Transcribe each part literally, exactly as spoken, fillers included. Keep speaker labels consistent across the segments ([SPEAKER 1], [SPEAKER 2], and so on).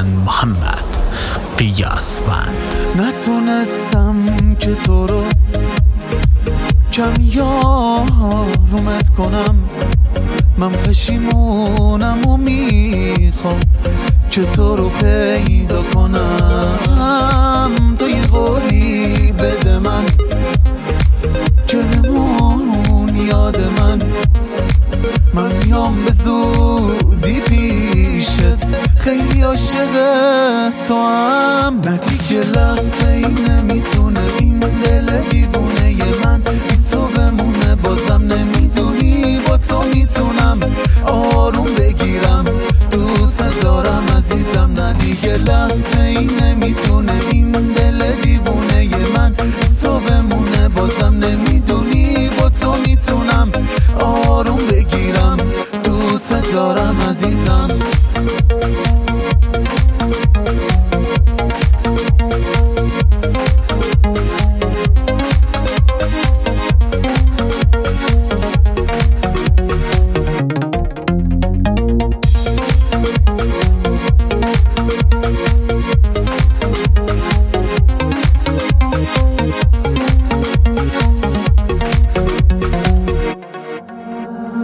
[SPEAKER 1] من محمد قیاسفند.
[SPEAKER 2] نتونستم که تو رو کم یارومت کنم، من پشیمونم و میخوام که تو رو پیدا کنم. تو یه قولی بده من که بمون یاد من، من میام به زودی پیشت، خیلی عاشق تو هم. نه دیگه لحظه ای نمیتونه این دل دیوونه من بی تو بمونه، بازم نمیدونی با تو میتونم آروم بگیرم، دوست دارم عزیزم. نه دیگه لحظه ای نمیتونه این دل دیوونه من بی تو بمونه، بازم نمیدونی با تو میتونم آروم بگیرم، دوست دارم عزیزم.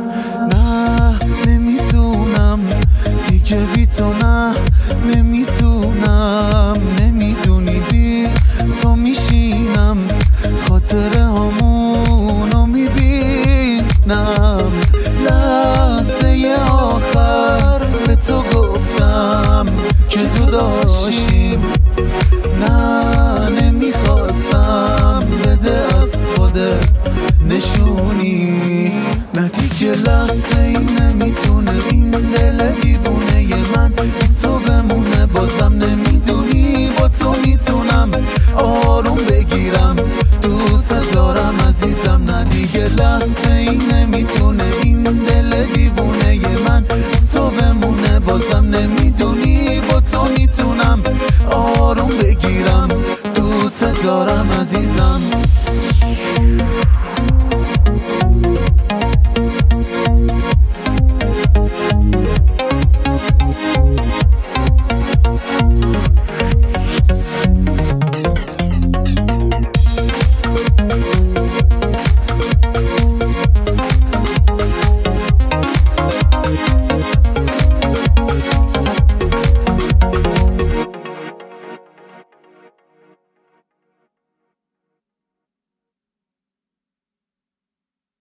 [SPEAKER 2] بی تو نه نمیتونم